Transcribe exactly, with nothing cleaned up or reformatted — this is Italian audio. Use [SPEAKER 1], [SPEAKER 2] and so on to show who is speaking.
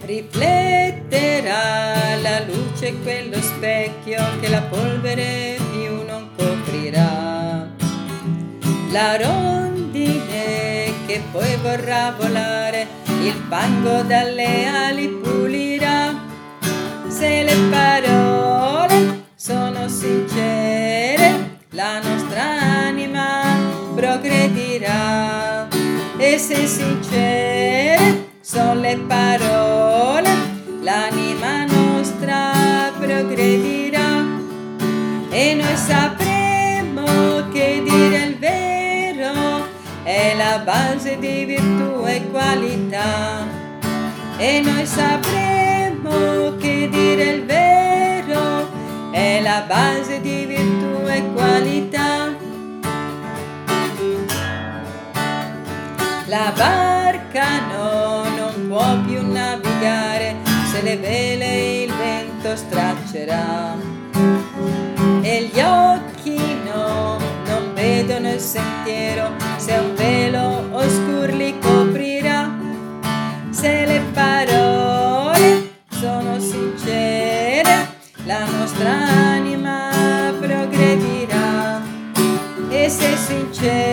[SPEAKER 1] Rifletterà la luce quello specchio che la polvere più non coprirà. La rondine che poi vorrà volare, il fango dalle ali pulirà. Se le parole sono sincere, la nostra anima progredirà. E se sincere sono le parole, l'anima nostra progredirà. E noi sapremo che dire il vero è la base di virtù e qualità. E noi sapremo che dire il vero è la base di virtù e qualità. La barca no, non può più navigare se le vele il vento straccerà. E gli occhi no, non vedono il sentiero se un velo oscur li coprirà. Se le parole sono sincere, la nostra anima progredirà. E se sincere